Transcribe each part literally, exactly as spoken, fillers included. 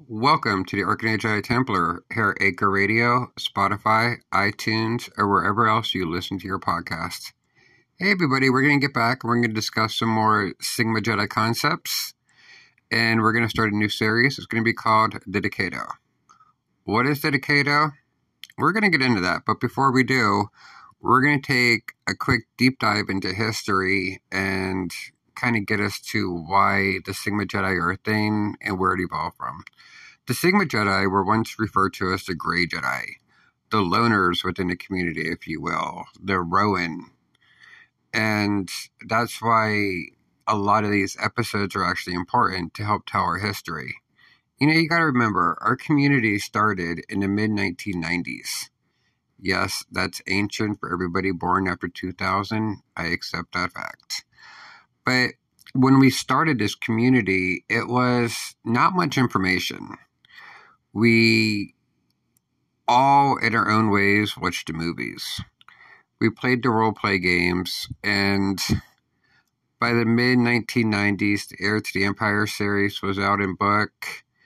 Welcome to the Archangel Jedi Templar here at Acre Radio, Spotify, iTunes, or wherever else you listen to your podcast. Hey everybody, we're going to get back. We're going to discuss some more Sigma Jedi concepts, and we're going to start a new series. It's going to be called the Decado. What is the Decado? We're going to get into that, but before we do, we're going to take a quick deep dive into history and kind of get us to why the Sigma Jedi are a thing and where it evolved from. The Sigma Jedi were once referred to as the Grey Jedi, the loners within the community, if you will, the Rowan. And that's why a lot of these episodes are actually important to help tell our history. You know, you got to remember, our community started in the mid nineteen nineties. Yes, that's ancient for everybody born after two thousand. I accept that fact. But when we started this community, it was not much information. We all, in our own ways, watched the movies. We played the role-play games, and by the mid nineteen nineties, the Heir to the Empire series was out in book,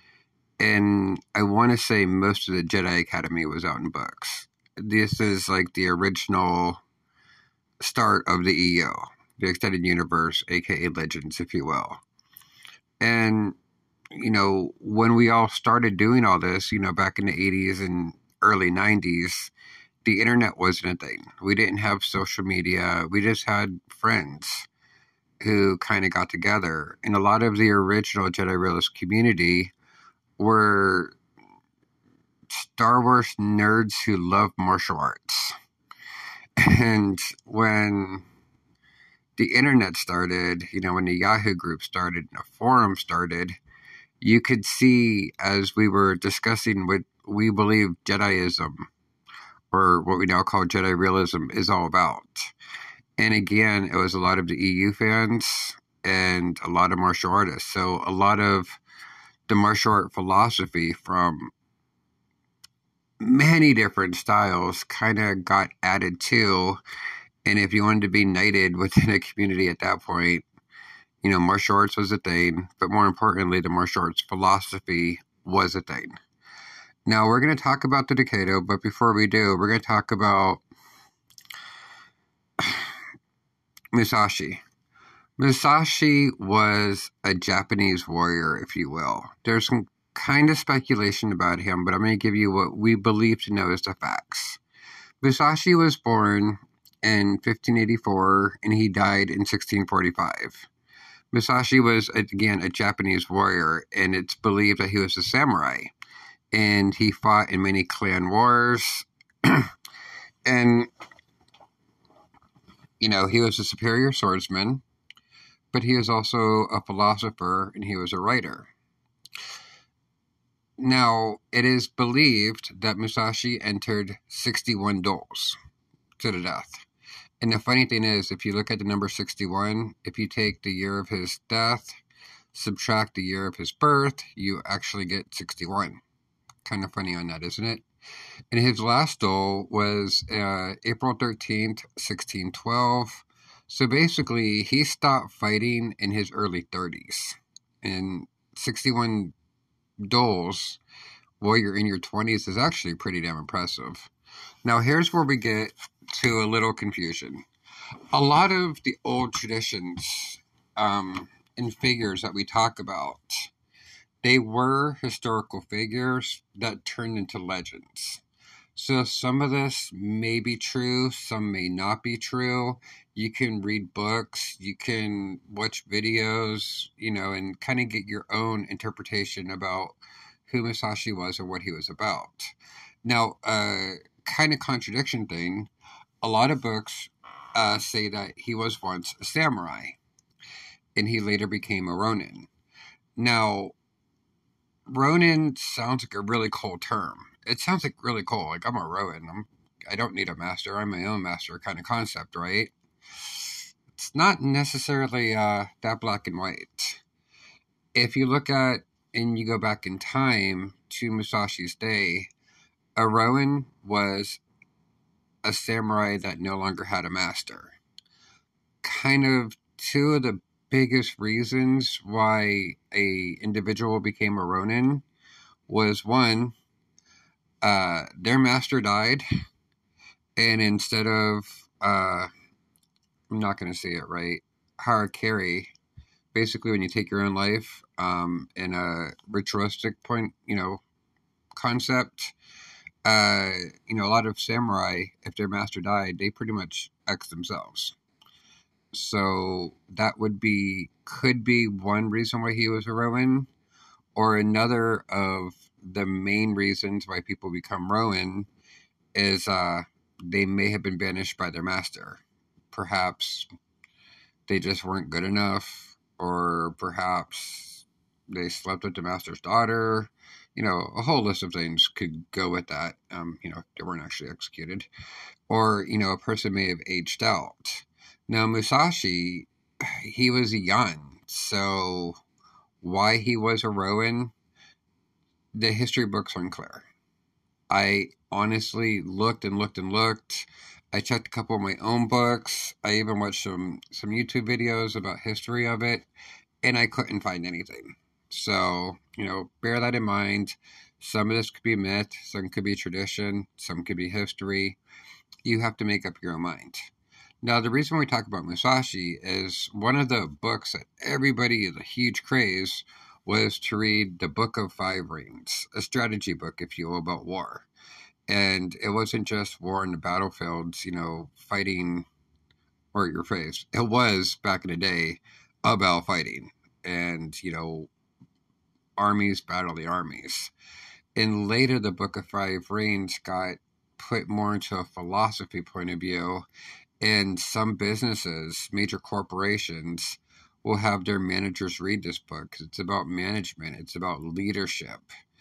and I want to say most of the Jedi Academy was out in books. This is like the original start of the E O, the Extended Universe, aka Legends, if you will. And you know, when we all started doing all this, you know, back in the eighties and early nineties, the internet wasn't a thing. We didn't have social media. We just had friends who kind of got together. And a lot of the original Jedi Realist community were Star Wars nerds who loved martial arts. And when the internet started, you know, when the Yahoo group started and a forum started, you could see, as we were discussing what we believe Jediism, or what we now call Jedi realism, is all about. And again, it was a lot of the E U fans and a lot of martial artists. So a lot of the martial art philosophy from many different styles kind of got added to. And if you wanted to be knighted within a community at that point, you know, martial arts was a thing, but more importantly, the martial arts philosophy was a thing. Now, we're going to talk about the Decado, but before we do, we're going to talk about Musashi. Musashi was a Japanese warrior, if you will. There's some kind of speculation about him, but I'm going to give you what we believe to know as the facts. Musashi was born in fifteen eighty-four, and he died in sixteen forty-five. Musashi was, again, a Japanese warrior, and it's believed that he was a samurai. And he fought in many clan wars. And, you know, he was a superior swordsman, but he was also a philosopher, and he was a writer. Now, it is believed that Musashi entered sixty-one duels to the death. And the funny thing is, if you look at the number sixty-one, if you take the year of his death, subtract the year of his birth, you actually get sixty-one. Kind of funny on that, isn't it? And his last duel was uh, April thirteenth, sixteen twelve. So basically, he stopped fighting in his early thirties. And sixty-one duels while you're in your twenties is actually pretty damn impressive. Now, here's where we get to a little confusion. A lot of the old traditions um, and figures that we talk about, they were historical figures that turned into legends. So some of this may be true, some may not be true. You can read books, you can watch videos, you know, and kind of get your own interpretation about who Musashi was or what he was about. Now, uh, kind of contradiction thing, a lot of books uh, say that he was once a samurai, and he later became a Ronin. Now, Ronin sounds like a really cool term. It sounds like really cool. Like, I'm a Ronin. I'm, I don't need a master. I'm my own master kind of concept, right? It's not necessarily uh, that black and white. If you look at, and you go back in time to Musashi's day, a Ronin was a samurai that no longer had a master. Kind of two of the biggest reasons why a individual became a Ronin was one, uh, their master died, and instead of, uh, I'm not going to say it right, harakiri, basically when you take your own life, um, in a ritualistic point, you know, concept, uh, you know, a lot of samurai, if their master died, they pretty much X themselves. So that would be, could be one reason why he was a Ronin, or another of the main reasons why people become Ronin is uh, they may have been banished by their master. Perhaps they just weren't good enough, or perhaps they slept with the master's daughter. You know, a whole list of things could go with that. Um, you know, they weren't actually executed. Or, you know, a person may have aged out. Now, Musashi, he was young, so why he was a Ronin, the history books are unclear. I honestly looked and looked and looked. I checked a couple of my own books. I even watched some, some YouTube videos about history of it, and I couldn't find anything. So, you know, bear that in mind. Some of this could be myth, some could be tradition, some could be history. You have to make up your own mind. Now, the reason we talk about Musashi is one of the books that everybody is a huge craze was to read the Book of Five Rings, a strategy book, if you will, about war. And it wasn't just war in the battlefields, you know, fighting or your face. It was, back in the day, about fighting. And, you know, armies battle the armies. And later, the Book of Five Rings got put more into a philosophy point of view. And some businesses, major corporations, will have their managers read this book because it's about management. It's about leadership.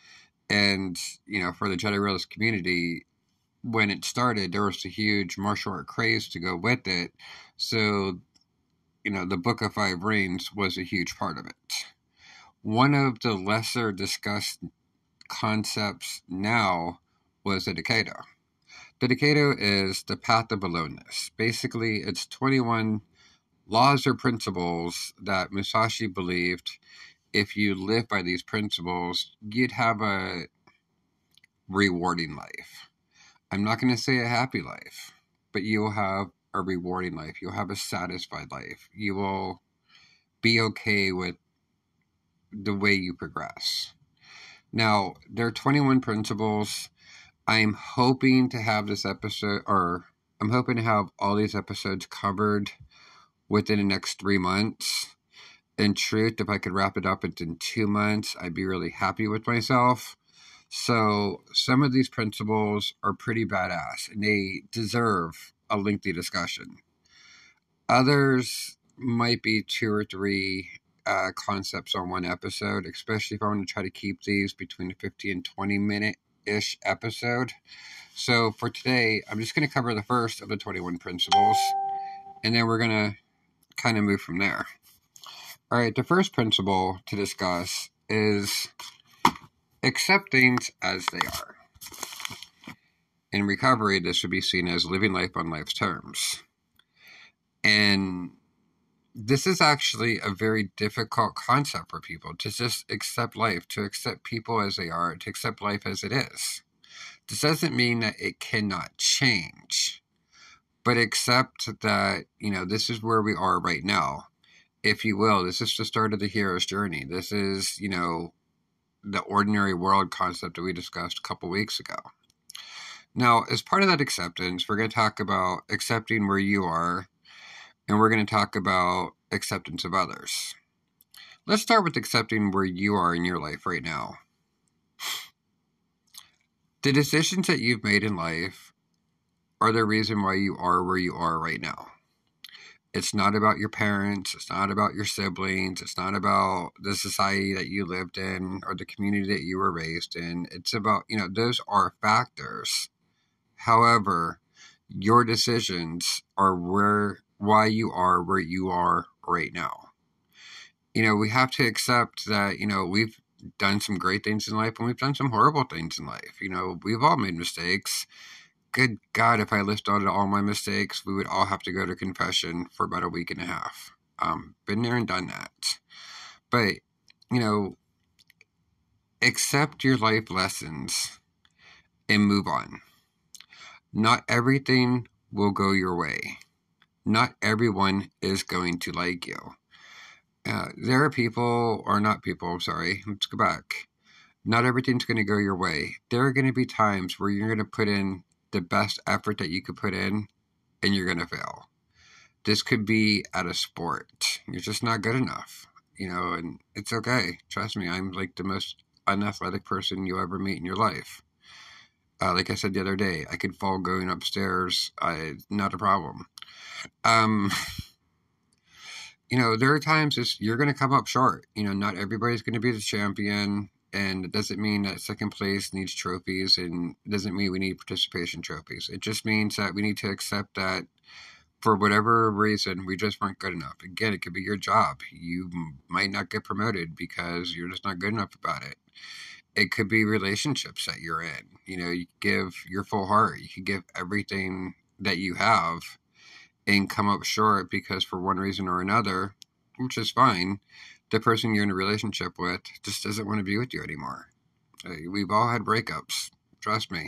And, you know, for the Jedi Realist community, when it started, there was a huge martial art craze to go with it. So, you know, the Book of Five Rings was a huge part of it. One of the lesser discussed concepts now was the Decado. The Decado is the path of aloneness. Basically, it's twenty-one laws or principles that Musashi believed if you live by these principles, you'd have a rewarding life. I'm not going to say a happy life, but you will have a rewarding life. You'll have a satisfied life. You will be okay with the way you progress. Now, there are twenty-one principles. I'm hoping to have this episode, or I'm hoping to have all these episodes covered within the next three months. In truth, if I could wrap it up in two months, I'd be really happy with myself. So some of these principles are pretty badass, and they deserve a lengthy discussion. Others might be two or three uh, concepts on one episode, especially if I want to try to keep these between the fifty and twenty minute-ish episode. So for today, I'm just going to cover the first of the twenty-one principles, and then we're going to kind of move from there. All right, the first principle to discuss is accept things as they are. In recovery, this would be seen as living life on life's terms. And this is actually a very difficult concept for people, to just accept life, to accept people as they are, to accept life as it is. This doesn't mean that it cannot change, but accept that, you know, this is where we are right now. If you will, this is the start of the hero's journey. This is, you know, the ordinary world concept that we discussed a couple weeks ago. Now, as part of that acceptance, we're going to talk about accepting where you are, and we're going to talk about acceptance of others. Let's start with accepting where you are in your life right now. The decisions that you've made in life are the reason why you are where you are right now. It's not about your parents. It's not about your siblings. It's not about the society that you lived in or the community that you were raised in. It's about, you know, those are factors. However, your decisions are where, why you are where you are right now. You know, we have to accept that, you know, we've done some great things in life and we've done some horrible things in life. You know, we've all made mistakes. Good God, if I listed out all my mistakes, we would all have to go to confession for about a week and a half. Um, been there and done that. But, you know, accept your life lessons and move on. Not everything will go your way. Not everyone is going to like you. Uh, there are people, or not people, sorry, let's go back. Not everything's going to go your way. There are going to be times where you're going to put in the best effort that you could put in, and you're going to fail. This could be at a sport. You're just not good enough, you know, and it's okay. Trust me, I'm like the most unathletic person you'll ever meet in your life. Uh, like I said the other day, I could fall going upstairs. I, not a problem. Um, you know, there are times it's, you're going to come up short. You know, not everybody's going to be the champion. And it doesn't mean that second place needs trophies, and it doesn't mean we need participation trophies. It just means that we need to accept that for whatever reason, we just weren't good enough. Again, it could be your job. You might not get promoted because you're just not good enough about it. It could be relationships that you're in. You know, you give your full heart. You can give everything that you have and come up short because for one reason or another, which is fine, the person you're in a relationship with just doesn't want to be with you anymore. We've all had breakups. Trust me.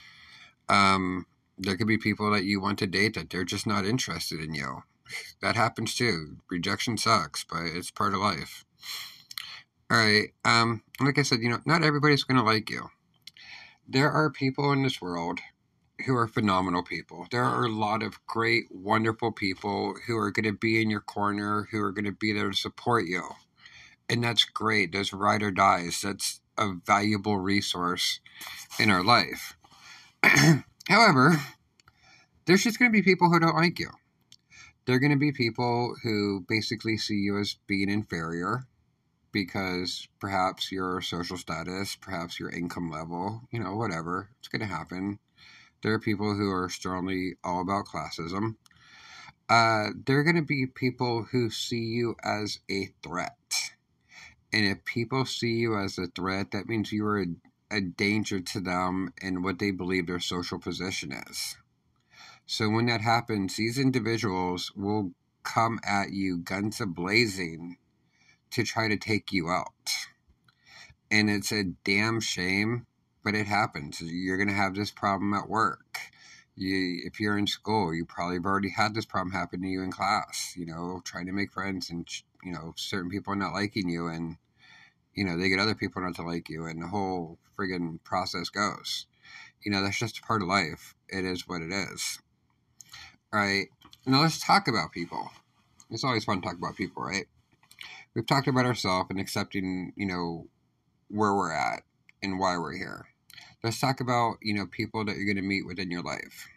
Um, there could be people that you want to date that they're just not interested in you. That happens too. Rejection sucks, but it's part of life. All right. Um, like I said, you know, not everybody's going to like you. There are people in this world who are phenomenal people. There are a lot of great, wonderful people who are going to be in your corner, who are going to be there to support you. And that's great. Those ride or dies. That's a valuable resource in our life. However, there's just going to be people who don't like you. They're going to be people who basically see you as being inferior because perhaps your social status, perhaps your income level, you know, whatever. It's going to happen. There are people who are strongly all about classism. Uh, there are going to be people who see you as a threat. And if people see you as a threat, that means you are a, a danger to them and what they believe their social position is. So when that happens, these individuals will come at you guns a-blazing to try to take you out. And it's a damn shame, but it happens. You're going to have this problem at work. You, if you're in school, you probably have already had this problem happen to you in class, you know, trying to make friends and, you know, certain people not liking you and, you know, they get other people not to like you and the whole friggin' process goes. You know, that's just a part of life. It is what it is. All right. Now let's talk about people. It's always fun to talk about people, right? We've talked about ourselves and accepting, you know, where we're at and why we're here. Let's talk about, you know, people that you're going to meet within your life.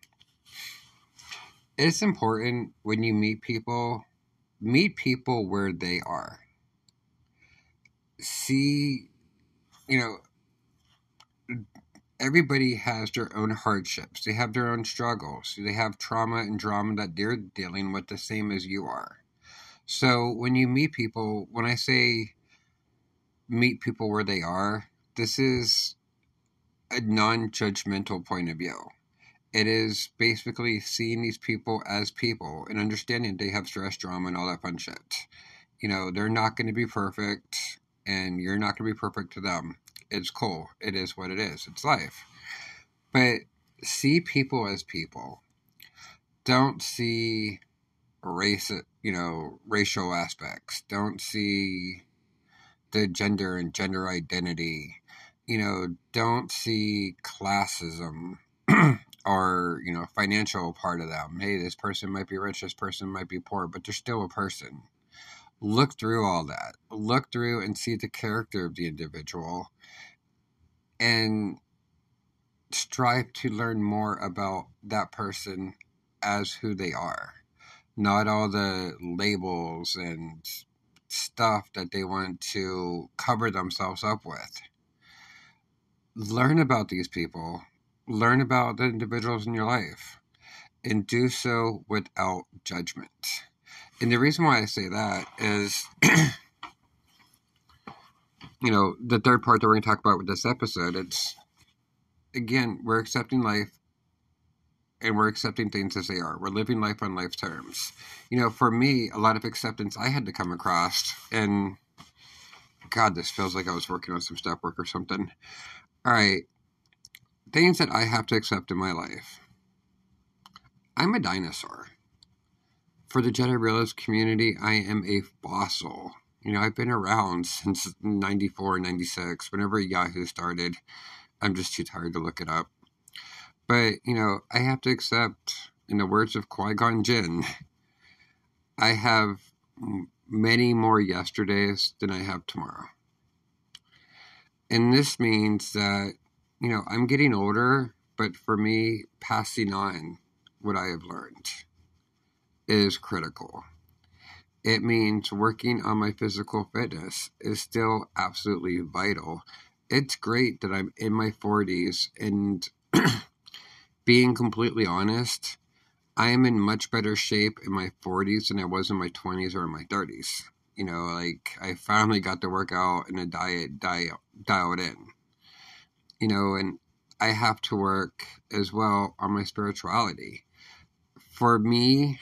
It's important when you meet people, meet people where they are. See, you know, everybody has their own hardships. They have their own struggles. They have trauma and drama that they're dealing with the same as you are. So when you meet people, when I say meet people where they are, this is a non-judgmental point of view. It is basically seeing these people as people and understanding they have stress, drama, and all that fun shit. You know, they're not going to be perfect, and you're not going to be perfect to them. It's cool. It is what it is. It's life. But see people as people. Don't see race, you know, racial aspects. Don't see the gender and gender identity. You know, don't see classism or, you know, financial part of them. Hey, this person might be rich, this person might be poor, but they're still a person. Look through all that. Look through and see the character of the individual and strive to learn more about that person as who they are. Not all the labels and stuff that they want to cover themselves up with. Learn about these people. Learn about the individuals in your life. And do so without judgment. And the reason why I say that is, you know, the third part that we're going to talk about with this episode, it's, again, we're accepting life and we're accepting things as they are. We're living life on life's terms. You know, for me, a lot of acceptance I had to come across, and God, this feels like I was working on some step work or something. All right. Things that I have to accept in my life. I'm a dinosaur. For the Jedi Realist community, I am a fossil. You know, I've been around since ninety-four, ninety-six. Whenever Yahoo started, I'm just too tired to look it up. But, you know, I have to accept, in the words of Qui-Gon Jinn, I have many more yesterdays than I have tomorrow. And this means that, you know, I'm getting older, but for me, passing on what I have learned is critical. It means working on my physical fitness is still absolutely vital. It's great that I'm in my forties, and being completely honest, I am in much better shape in my forties than I was in my twenties or in my thirties. You know, like, I finally got to work out and a diet dial, dialed in. You know, and I have to work as well on my spirituality. For me,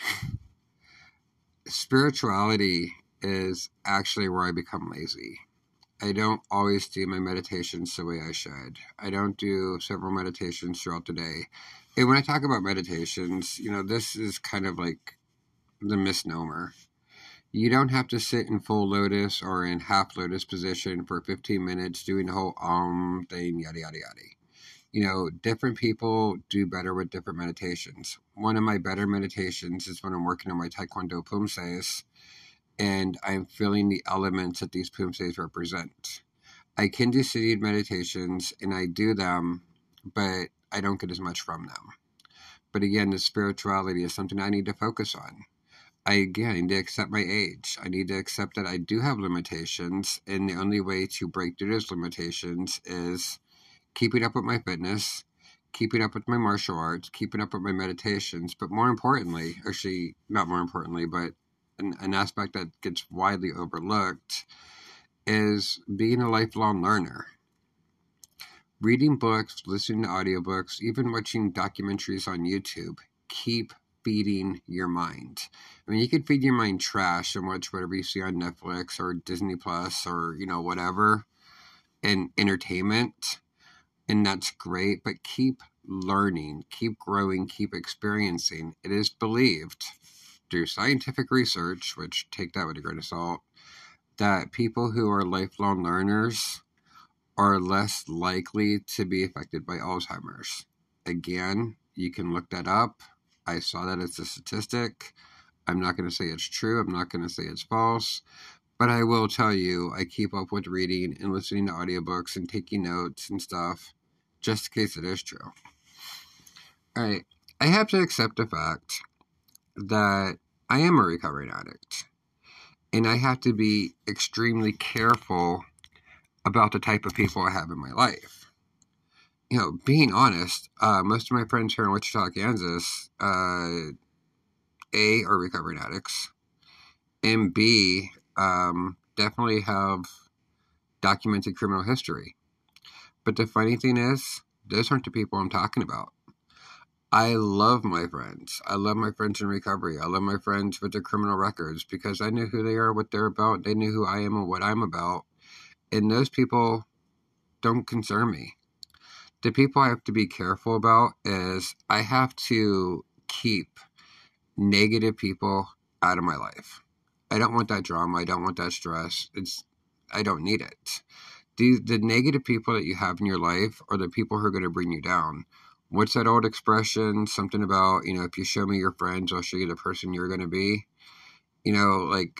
spirituality is actually where I become lazy. I don't always do my meditations the way I should. I don't do several meditations throughout the day. And when I talk about meditations, you know, this is kind of like the misnomer. You don't have to sit in full lotus or in half lotus position for fifteen minutes doing the whole um thing, yada, yada, yada. You know, different people do better with different meditations. One of my better meditations is when I'm working on my Taekwondo Pumses, and I'm feeling the elements that these Pumses represent. I can do seated meditations, and I do them, but I don't get as much from them. But again, the spirituality is something I need to focus on. I, again, need to accept my age. I need to accept that I do have limitations, and the only way to break through those limitations is keeping up with my fitness, keeping up with my martial arts, keeping up with my meditations, but more importantly, actually, not more importantly, but an, an aspect that gets widely overlooked is being a lifelong learner. Reading books, listening to audiobooks, even watching documentaries on YouTube, keep feeding your mind. I mean, you can feed your mind trash and watch whatever you see on Netflix or Disney Plus or, you know, whatever, and entertainment, and that's great, but keep learning, keep growing, keep experiencing. It is believed through scientific research, which take that with a grain of salt, that people who are lifelong learners are less likely to be affected by Alzheimer's. Again, you can look that up. I saw that as a statistic. I'm not going to say it's true. I'm not going to say it's false. But I will tell you, I keep up with reading and listening to audiobooks and taking notes and stuff, just in case it is true. All right. I have to accept the fact that I am a recovering addict. And I have to be extremely careful about the type of people I have in my life. You know, being honest, uh, most of my friends here in Wichita, Kansas, uh, A, are recovering addicts, and B, um, definitely have documented criminal history. But the funny thing is, those aren't the people I'm talking about. I love my friends. I love my friends in recovery. I love my friends with their criminal records because I know who they are, what they're about. They know who I am and what I'm about. And those people don't concern me. The people I have to be careful about is I have to keep negative people out of my life. I don't want that drama. I don't want that stress. It's I don't need it. The, the negative people that you have in your life are the people who are going to bring you down. What's that old expression? Something about, you know, if you show me your friends, I'll show you the person you're going to be. You know, like,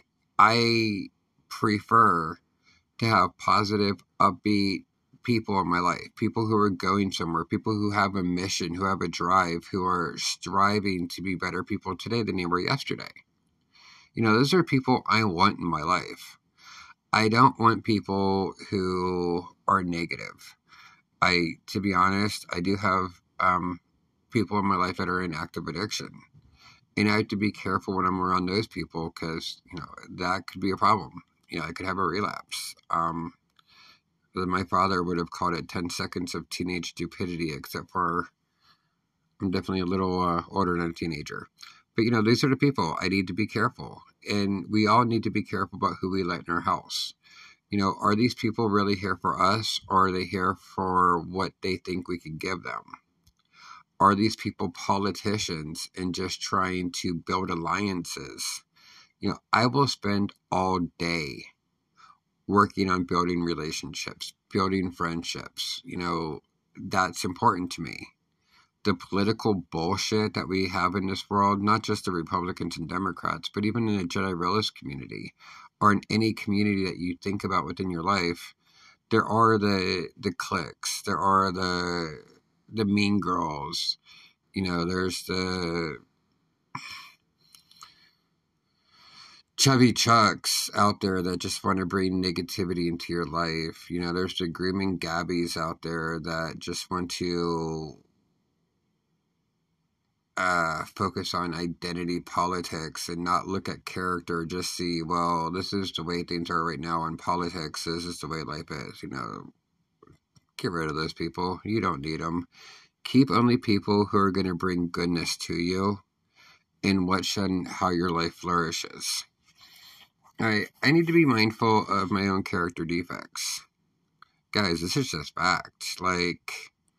I prefer to have positive, upbeat people in my life, people who are going somewhere, people who have a mission, who have a drive, who are striving to be better people today than they were yesterday. You know, those are people I want in my life. I don't want people who are negative. I, to be honest, I do have um, people in my life that are in active addiction. And I have to be careful when I'm around those people because, you know, that could be a problem. You know, I could have a relapse. Um, my father would have called it ten seconds of teenage stupidity, except for I'm definitely a little uh, older than a teenager. But, you know, these are the people I need to be careful. And we all need to be careful about who we let in our house. You know, are these people really here for us, or are they here for what they think we can give them? Are these people politicians and just trying to build alliances? You know, I will spend all day working on building relationships, building friendships. You know, that's important to me. The political bullshit that we have in this world, not just the Republicans and Democrats, but even in the Jedi realist community, or in any community that you think about within your life, there are the the cliques, there are the the mean girls, you know, there's the chubby chucks out there that just want to bring negativity into your life. You know, there's the grooming gabbies out there that just want to uh, focus on identity politics and not look at character, just see, well, this is the way things are right now in politics. This is the way life is, you know. Get rid of those people. You don't need them. Keep only people who are going to bring goodness to you and what and how your life flourishes. I, I need to be mindful of my own character defects. Guys, this is just fact. Like,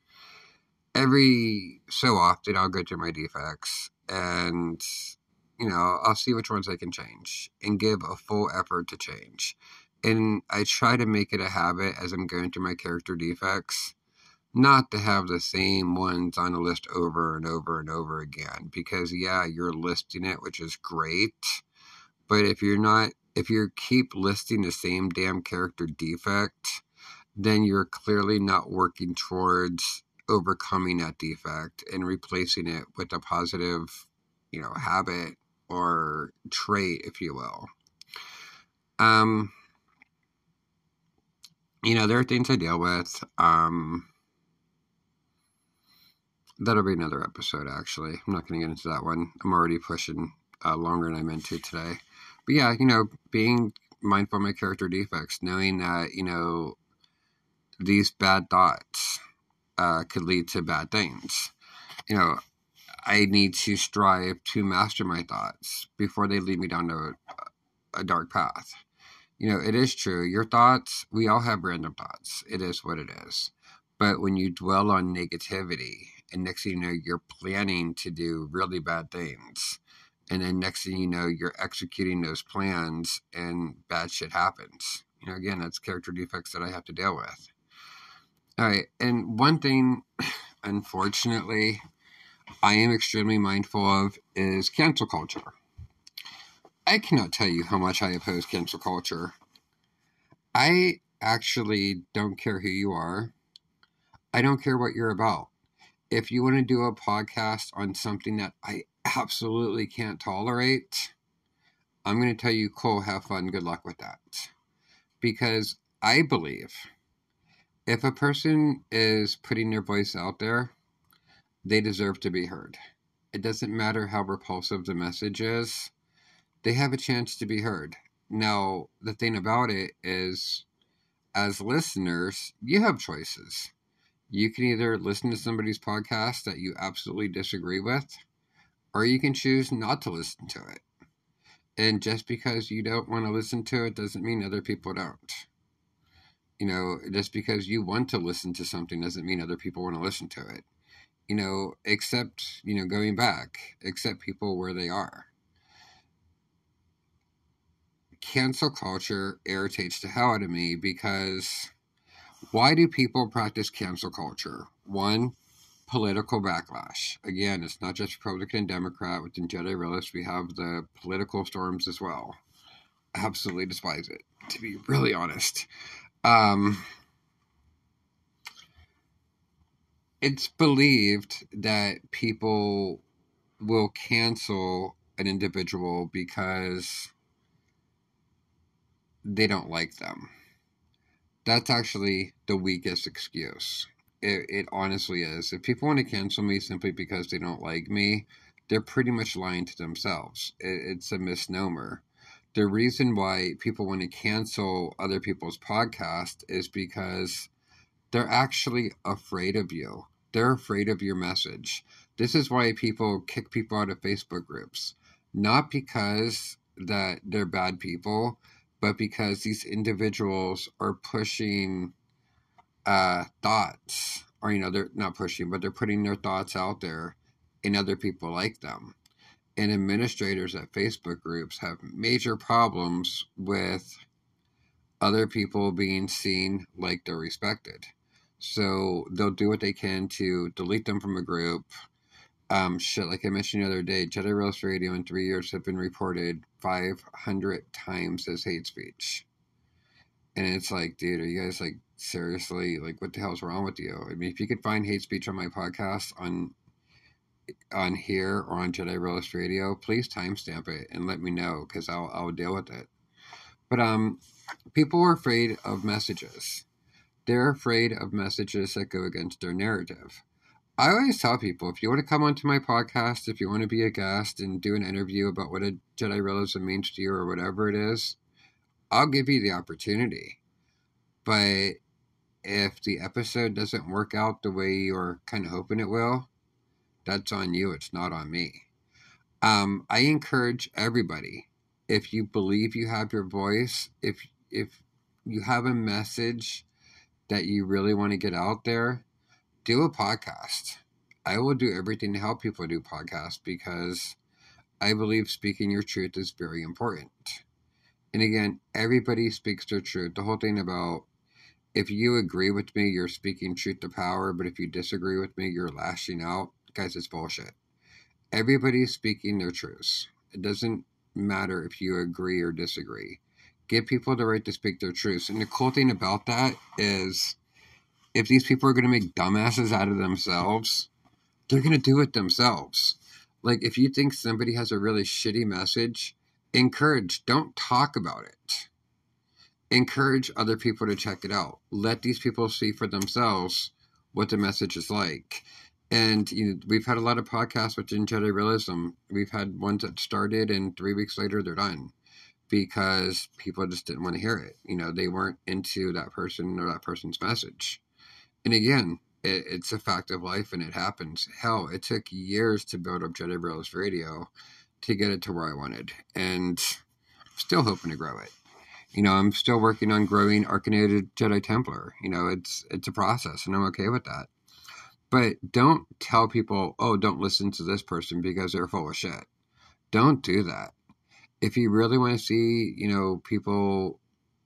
every so often I'll go through my defects and, you know, I'll see which ones I can change and give a full effort to change. And I try to make it a habit as I'm going through my character defects not to have the same ones on a list over and over and over again. Because, yeah, you're listing it, which is great. But if you're not, if you keep listing the same damn character defect, then you're clearly not working towards overcoming that defect and replacing it with a positive, you know, habit or trait, if you will. Um, you know, there are things I deal with. Um, that'll be another episode, actually. I'm not going to get into that one. I'm already pushing uh, longer than I meant to today. But yeah, you know, being mindful of my character defects, knowing that, you know, these bad thoughts uh, could lead to bad things. You know, I need to strive to master my thoughts before they lead me down to a, a dark path. You know, it is true. Your thoughts, we all have random thoughts. It is what it is. But when you dwell on negativity, and next thing you know, you're planning to do really bad things. And then next thing you know, you're executing those plans and bad shit happens. You know, again, that's character defects that I have to deal with. All right. And one thing, unfortunately, I am extremely mindful of is cancel culture. I cannot tell you how much I oppose cancel culture. I actually don't care who you are. I don't care what you're about. If you want to do a podcast on something that I absolutely can't tolerate, I'm going to tell you, cool, have fun, good luck with that. Because I believe if a person is putting their voice out there, they deserve to be heard. It doesn't matter how repulsive the message is. They have a chance to be heard. Now, the thing about it is, as listeners, you have choices. You can either listen to somebody's podcast that you absolutely disagree with, or you can choose not to listen to it. And just because you don't want to listen to it doesn't mean other people don't. You know, just because you want to listen to something doesn't mean other people want to listen to it. You know, accept, you know, going back, accept people where they are. Cancel culture irritates the hell out of me because why do people practice cancel culture? One, political backlash. Again, it's not just Republican and Democrat. Within Jedi Realist, we have the political storms as well. Absolutely despise it, to be really honest. Um, it's believed that people will cancel an individual because they don't like them. That's actually the weakest excuse. It, it honestly is. If people want to cancel me simply because they don't like me, they're pretty much lying to themselves. It, it's a misnomer. The reason why people want to cancel other people's podcasts is because they're actually afraid of you. They're afraid of your message. This is why people kick people out of Facebook groups. Not because that they're bad people. but because these individuals are pushing uh, thoughts, or, you know, they're not pushing, but they're putting their thoughts out there, and other people like them. And administrators at Facebook groups have major problems with other people being seen like they're respected. So they'll do what they can to delete them from a group. Um, shit, like I mentioned the other day, Jedi Realist Radio in three years have been reported five hundred times as hate speech. And it's like, dude, are you guys, like, seriously, like, what the hell's wrong with you? I mean, if you could find hate speech on my podcast, on on here or on Jedi Realist Radio, please timestamp it and let me know, because I'll, I'll deal with it. But um, people are afraid of messages. They're afraid of messages that go against their narrative. I always tell people, if you want to come onto my podcast, if you want to be a guest and do an interview about what a Jedi realism means to you or whatever it is, I'll give you the opportunity. But if the episode doesn't work out the way you're kind of hoping it will, that's on you. It's not on me. Um, I encourage everybody, if you believe you have your voice, if if you have a message that you really want to get out there, do a podcast. I will do everything to help people do podcasts, because I believe speaking your truth is very important. And again, everybody speaks their truth. The whole thing about, if you agree with me, you're speaking truth to power, but if you disagree with me, you're lashing out. Guys, it's bullshit. Everybody's speaking their truths. It doesn't matter if you agree or disagree. Give people the right to speak their truths. And the cool thing about that is, if these people are going to make dumbasses out of themselves, they're going to do it themselves. Like, if you think somebody has a really shitty message, encourage, don't talk about it. Encourage other people to check it out. Let these people see for themselves what the message is like. And, you know, we've had a lot of podcasts within Jedi Realism. We've had ones that started and three weeks later they're done, because people just didn't want to hear it. You know, they weren't into that person or that person's message. And again, it, it's a fact of life, and it happens. Hell, it took years to build up Jedi Realist Radio to get it to where I wanted. And I'm still hoping to grow it. You know, I'm still working on growing Arcanated Jedi Templar. You know, it's it's a process, and I'm okay with that. But don't tell people, oh, don't listen to this person because they're full of shit. Don't do that. If you really want to see, you know, people,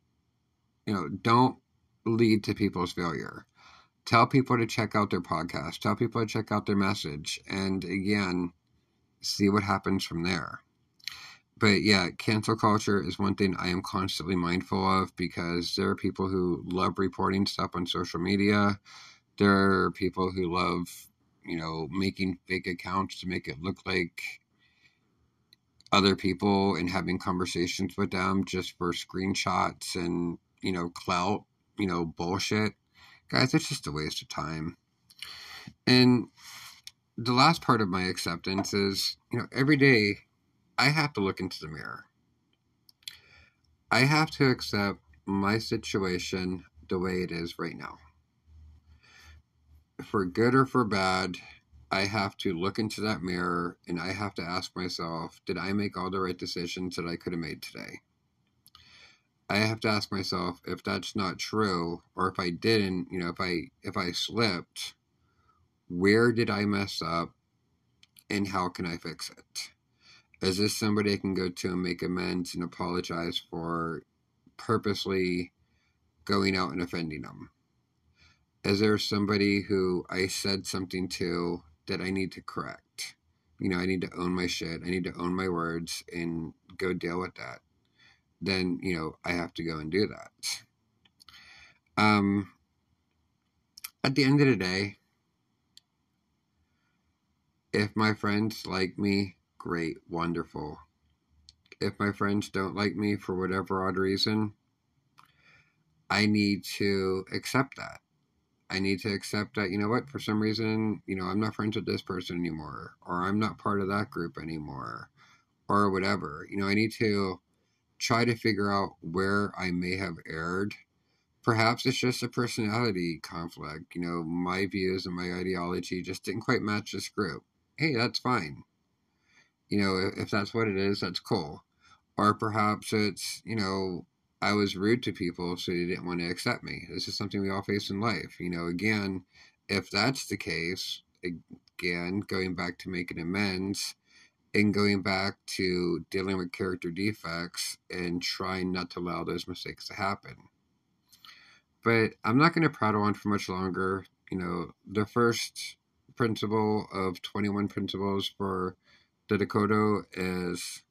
you know, don't lead to people's failure. Tell people to check out their podcast. Tell people to check out their message. And again, see what happens from there. But yeah, cancel culture is one thing I am constantly mindful of, because there are people who love reporting stuff on social media. There are people who love, you know, making fake accounts to make it look like other people and having conversations with them just for screenshots and, you know, clout, you know, bullshit. Guys, it's just a waste of time. And the last part of my acceptance is, you know, every day I have to look into the mirror. I have to accept my situation the way it is right now. For good or for bad, I have to look into that mirror and I have to ask myself, did I make all the right decisions that I could have made today? I have to ask myself, if that's not true, or if I didn't, you know, if I if I slipped, where did I mess up and how can I fix it? Is this somebody I can go to and make amends and apologize for purposely going out and offending them? Is there somebody who I said something to that I need to correct? You know, I need to own my shit. I need to own my words and go deal with that. Then, you know, I have to go and do that. Um, at the end of the day, if my friends like me, great, wonderful. If my friends don't like me for whatever odd reason, I need to accept that. I need to accept that, you know what, for some reason, you know, I'm not friends with this person anymore, or I'm not part of that group anymore, or whatever. You know, I need to try to figure out where I may have erred. Perhaps it's just a personality conflict. You know, my views and my ideology just didn't quite match this group. Hey, that's fine. You know, if that's what it is, that's cool. Or perhaps it's, you know, I was rude to people, so they didn't want to accept me. This is something we all face in life. You know, again, if that's the case, again, going back to making amends and going back to dealing with character defects and trying not to allow those mistakes to happen. But I'm not going to prattle on for much longer. You know, the first principle of twenty-one principles for the Dakota is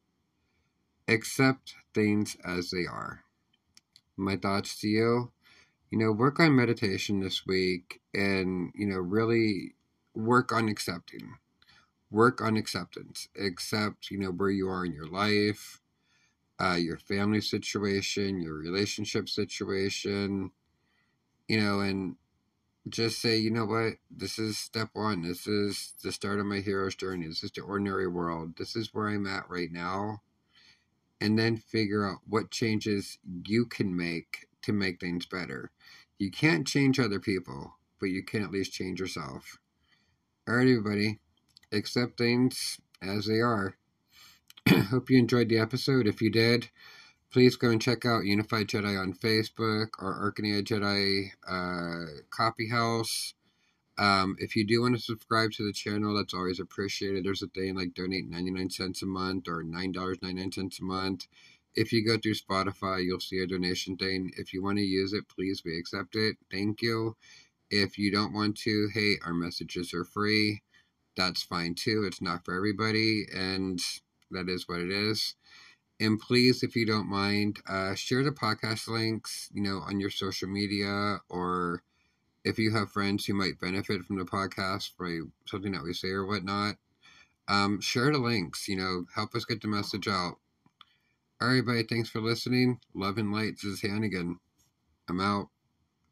accept things as they are. My thoughts to you, you know, work on meditation this week and, you know, really work on accepting. Work on acceptance. Accept, you know, where you are in your life, uh, your family situation, your relationship situation, you know, and just say, you know what, this is step one. This is the start of my hero's journey. This is the ordinary world. This is where I'm at right now. And then figure out what changes you can make to make things better. You can't change other people, but you can at least change yourself. All right, everybody, accept things as they are. Hope you enjoyed the episode. If you did, please go and check out Unified Jedi on Facebook or Arcania Jedi uh, Coffee House. Um, if you do want to subscribe to the channel, that's always appreciated. There's a thing like donate ninety-nine cents a month or nine dollars and ninety-nine cents a month. If you go through Spotify, you'll see a donation thing. If you want to use it, please, we accept it. Thank you. If you don't want to, hey, our messages are free. That's fine too. It's not for everybody, and that is what it is. And please, if you don't mind, uh, share the podcast links, you know, on your social media, or if you have friends who might benefit from the podcast for something that we say or whatnot, um, share the links, you know, help us get the message out. All right, everybody, thanks for listening. Love and light, this is Hannigan. I'm out.